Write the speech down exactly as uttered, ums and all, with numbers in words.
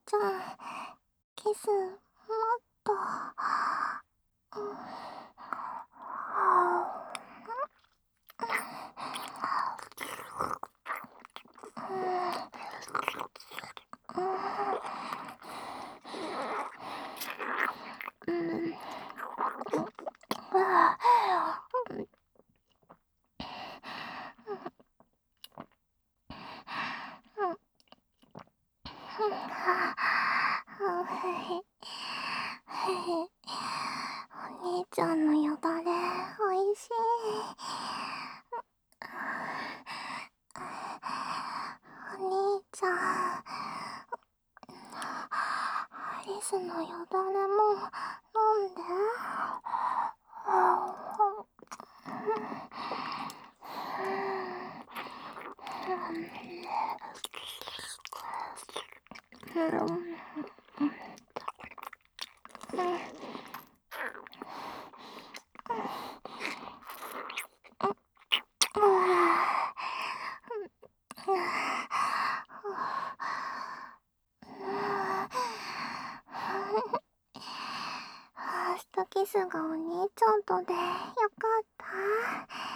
ちゃん、キス、もっと。うん。うん。ああ。うん。お兄ちゃんのよだれ、おいしい。お兄ちゃん、アリスのよだれも飲んで。ファーストキスがお兄ちゃんとでよかった。